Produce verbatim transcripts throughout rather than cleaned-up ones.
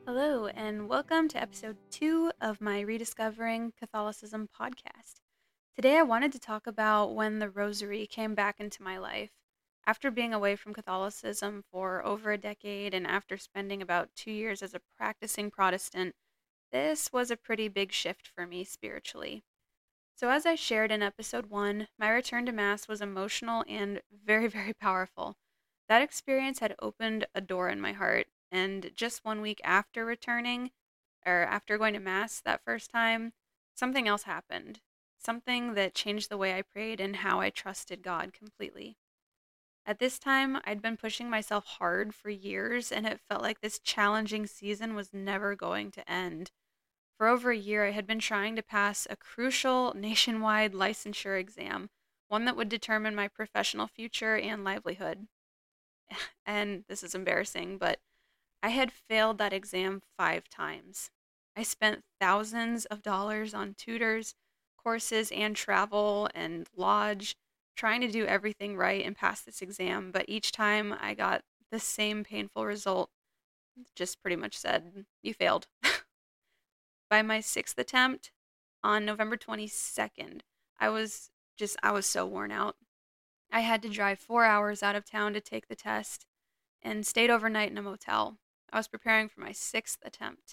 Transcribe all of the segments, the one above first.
Hello, and welcome to episode two of my Rediscovering Catholicism podcast. Today, I wanted to talk about when the Rosary came back into my life. After being away from Catholicism for over a decade and after spending about two years as a practicing Protestant, this was a pretty big shift for me spiritually. So, as I shared in episode one, my return to Mass was emotional and very, very powerful. That experience had opened a door in my heart, and just one week after returning, or after going to Mass that first time, something else happened. Something that changed the way I prayed and how I trusted God completely. At this time, I'd been pushing myself hard for years, and it felt like this challenging season was never going to end. For over a year, I had been trying to pass a crucial nationwide licensure exam, one that would determine my professional future and livelihood. And this is embarrassing, but I had failed that exam five times. I spent thousands of dollars on tutors, courses, and travel and lodge, trying to do everything right and pass this exam, but each time I got the same painful result. Just pretty much said, you failed. By my sixth attempt on November twenty-second, I was just, I was so worn out. I had to drive four hours out of town to take the test and stayed overnight in a motel. I was preparing for my sixth attempt.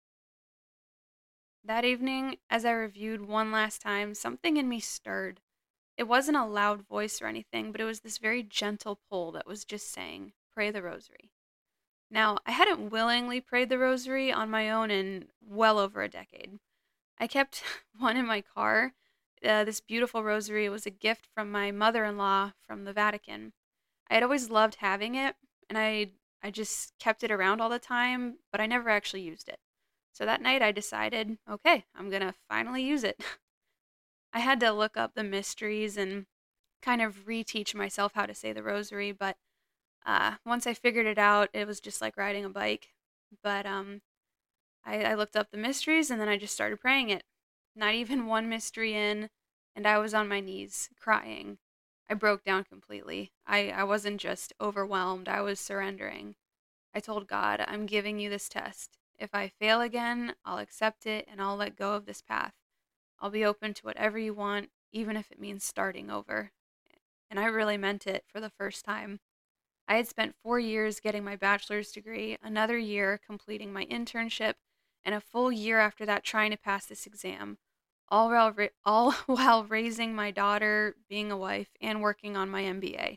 That evening, as I reviewed one last time, something in me stirred. It wasn't a loud voice or anything, but it was this very gentle pull that was just saying, pray the rosary. Now, I hadn't willingly prayed the rosary on my own in well over a decade. I kept one in my car. Uh, this beautiful rosary was a gift from my mother-in-law from the Vatican. I had always loved having it, and I I just kept it around all the time, but I never actually used it. So that night I decided, okay, I'm going to finally use it. I had to look up the mysteries and kind of reteach myself how to say the rosary, but uh, once I figured it out, it was just like riding a bike. But um, I, I looked up the mysteries and then I just started praying it. Not even one mystery in, and I was on my knees crying. I broke down completely. I, I wasn't just overwhelmed, I was surrendering. I told God, I'm giving you this test. If I fail again, I'll accept it and I'll let go of this path. I'll be open to whatever you want, even if it means starting over. And I really meant it for the first time. I had spent four years getting my bachelor's degree, another year completing my internship, and a full year after that trying to pass this exam, all while, ra- all while raising my daughter, being a wife, and working on my M B A.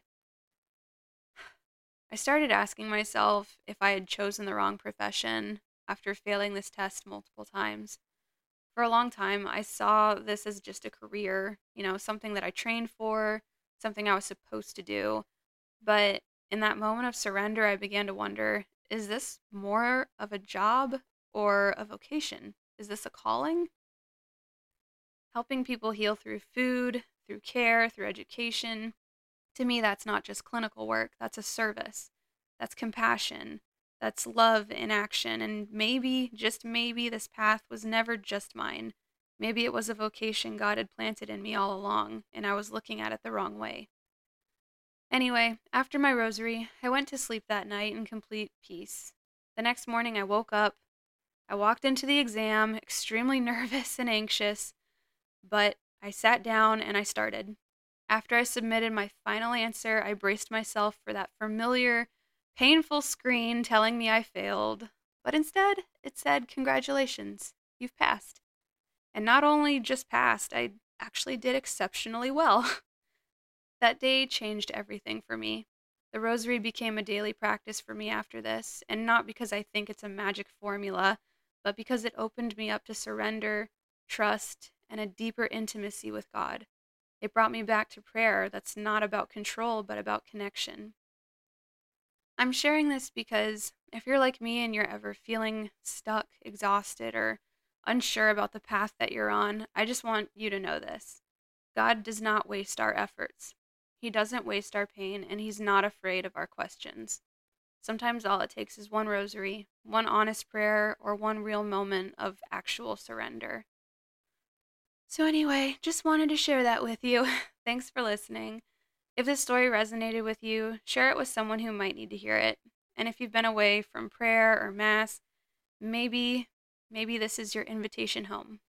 I started asking myself if I had chosen the wrong profession after failing this test multiple times. For a long time, I saw this as just a career, you know, something that I trained for, something I was supposed to do. But in that moment of surrender, I began to wonder, is this more of a job or a vocation? Is this a calling? Helping people heal through food, through care, through education. To me, that's not just clinical work, that's a service. That's compassion. That's love in action. And maybe, just maybe, this path was never just mine. Maybe it was a vocation God had planted in me all along, and I was looking at it the wrong way. Anyway, after my rosary, I went to sleep that night in complete peace. The next morning, I woke up. I walked into the exam, extremely nervous and anxious, but I sat down and I started. After I submitted my final answer, I braced myself for that familiar, painful screen telling me I failed. But instead, it said, congratulations, you've passed. And not only just passed, I actually did exceptionally well. That day changed everything for me. The rosary became a daily practice for me after this, and not because I think it's a magic formula, but because it opened me up to surrender, trust, and a deeper intimacy with God. It brought me back to prayer that's not about control, but about connection. I'm sharing this because if you're like me and you're ever feeling stuck, exhausted, or unsure about the path that you're on, I just want you to know this. God does not waste our efforts. He doesn't waste our pain, and He's not afraid of our questions. Sometimes all it takes is one rosary, one honest prayer, or one real moment of actual surrender. So, anyway, just wanted to share that with you. Thanks for listening. If this story resonated with you, share it with someone who might need to hear it. And if you've been away from prayer or Mass, maybe maybe this is your invitation home.